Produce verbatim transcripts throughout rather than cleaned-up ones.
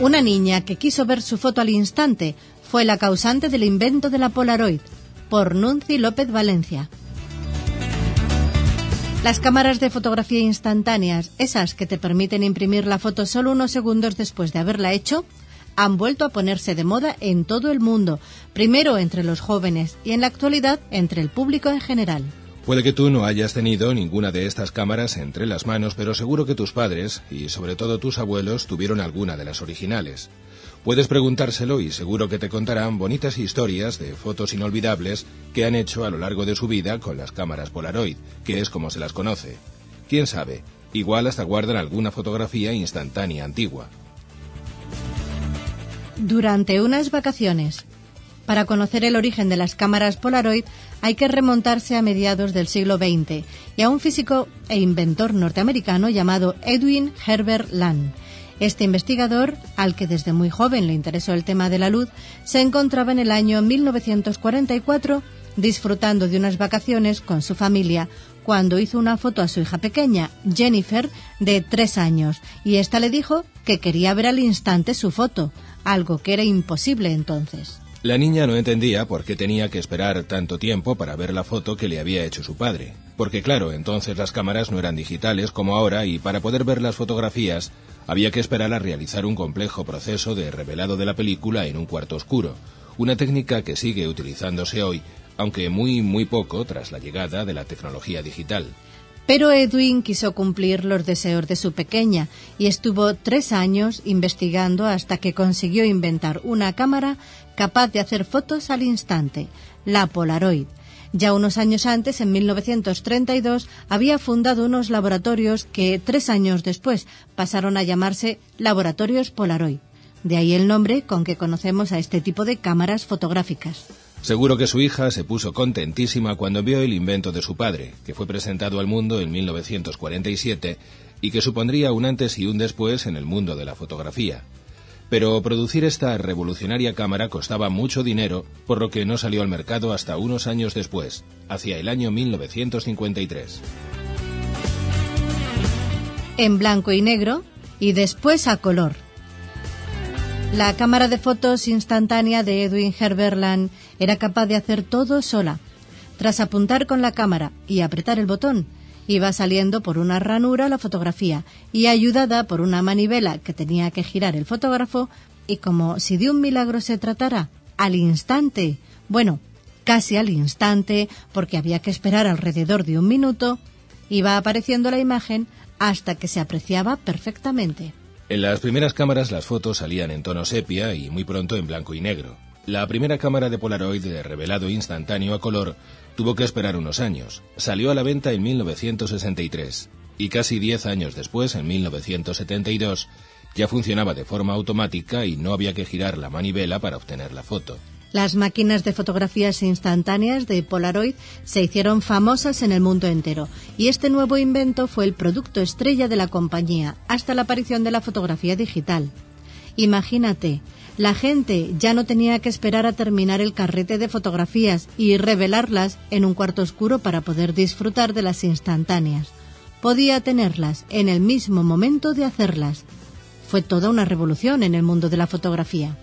Una niña que quiso ver su foto al instante fue la causante del invento de la Polaroid, por Nunci López Valencia. Las cámaras de fotografía instantáneas, esas que te permiten imprimir la foto solo unos segundos después de haberla hecho, han vuelto a ponerse de moda en todo el mundo, primero entre los jóvenes y en la actualidad entre el público en general. Puede que tú no hayas tenido ninguna de estas cámaras entre las manos, pero seguro que tus padres, y sobre todo tus abuelos, tuvieron alguna de las originales. Puedes preguntárselo y seguro que te contarán bonitas historias de fotos inolvidables que han hecho a lo largo de su vida con las cámaras Polaroid, que es como se las conoce. ¿Quién sabe? Igual hasta guardan alguna fotografía instantánea antigua. Durante unas vacaciones. Para conocer el origen de las cámaras Polaroid hay que remontarse a mediados del siglo veinte y a un físico e inventor norteamericano llamado Edwin Herbert Land. Este investigador, al que desde muy joven le interesó el tema de la luz, se encontraba en el año mil novecientos cuarenta y cuatro disfrutando de unas vacaciones con su familia cuando hizo una foto a su hija pequeña, Jennifer, de tres años, y ésta le dijo que quería ver al instante su foto, algo que era imposible entonces. La niña no entendía por qué tenía que esperar tanto tiempo para ver la foto que le había hecho su padre. Porque claro, entonces las cámaras no eran digitales como ahora y para poder ver las fotografías había que esperar a realizar un complejo proceso de revelado de la película en un cuarto oscuro. Una técnica que sigue utilizándose hoy, aunque muy muy poco tras la llegada de la tecnología digital. Pero Edwin quiso cumplir los deseos de su pequeña y estuvo tres años investigando hasta que consiguió inventar una cámara capaz de hacer fotos al instante, la Polaroid. Ya unos años antes, en mil novecientos treinta y dos, había fundado unos laboratorios que tres años después pasaron a llamarse Laboratorios Polaroid. De ahí el nombre con que conocemos a este tipo de cámaras fotográficas. Seguro que su hija se puso contentísima cuando vio el invento de su padre, que fue presentado al mundo en mil novecientos cuarenta y siete y que supondría un antes y un después en el mundo de la fotografía. Pero producir esta revolucionaria cámara costaba mucho dinero, por lo que no salió al mercado hasta unos años después, hacia el año mil novecientos cincuenta y tres. En blanco y negro y después a color. La cámara de fotos instantánea de Edwin Herbert Land era capaz de hacer todo sola. Tras apuntar con la cámara y apretar el botón, iba saliendo por una ranura la fotografía y ayudada por una manivela que tenía que girar el fotógrafo y como si de un milagro se tratara, al instante, bueno, casi al instante, porque había que esperar alrededor de un minuto, iba apareciendo la imagen hasta que se apreciaba perfectamente. En las primeras cámaras las fotos salían en tono sepia y muy pronto en blanco y negro. La primera cámara de Polaroid de revelado instantáneo a color tuvo que esperar unos años. Salió a la venta en mil novecientos sesenta y tres y casi diez años después, en mil novecientos setenta y dos, ya funcionaba de forma automática y no había que girar la manivela para obtener la foto. Las máquinas de fotografías instantáneas de Polaroid se hicieron famosas en el mundo entero y este nuevo invento fue el producto estrella de la compañía hasta la aparición de la fotografía digital. Imagínate, la gente ya no tenía que esperar a terminar el carrete de fotografías y revelarlas en un cuarto oscuro para poder disfrutar de las instantáneas. Podía tenerlas en el mismo momento de hacerlas. Fue toda una revolución en el mundo de la fotografía.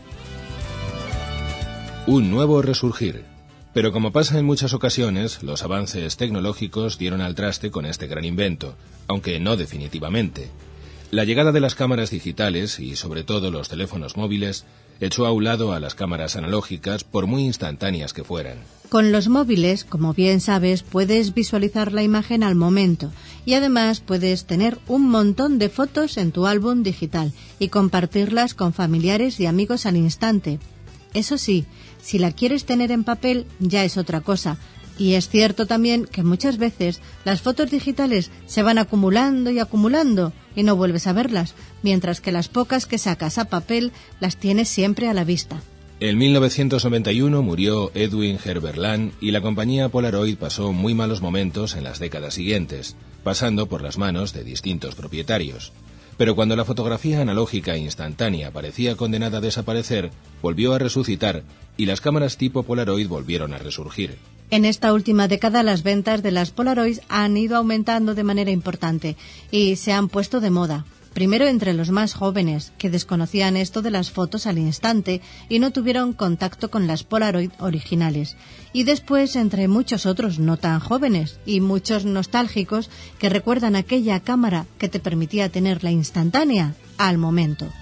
Un nuevo resurgir. Pero como pasa en muchas ocasiones, los avances tecnológicos dieron al traste con este gran invento, aunque no definitivamente. La llegada de las cámaras digitales y sobre todo los teléfonos móviles echó a un lado a las cámaras analógicas por muy instantáneas que fueran. Con los móviles, como bien sabes, puedes visualizar la imagen al momento y además puedes tener un montón de fotos en tu álbum digital y compartirlas con familiares y amigos al instante. Eso sí, si la quieres tener en papel ya es otra cosa. Y es cierto también que muchas veces las fotos digitales se van acumulando y acumulando y no vuelves a verlas, mientras que las pocas que sacas a papel las tienes siempre a la vista. En mil novecientos noventa y uno murió Edwin Herbert Land y la compañía Polaroid pasó muy malos momentos en las décadas siguientes, pasando por las manos de distintos propietarios. Pero cuando la fotografía analógica instantánea parecía condenada a desaparecer, volvió a resucitar y las cámaras tipo Polaroid volvieron a resurgir. En esta última década las ventas de las Polaroid han ido aumentando de manera importante y se han puesto de moda. Primero entre los más jóvenes, que desconocían esto de las fotos al instante y no tuvieron contacto con las Polaroid originales. Y después entre muchos otros no tan jóvenes y muchos nostálgicos que recuerdan aquella cámara que te permitía tener la instantánea al momento.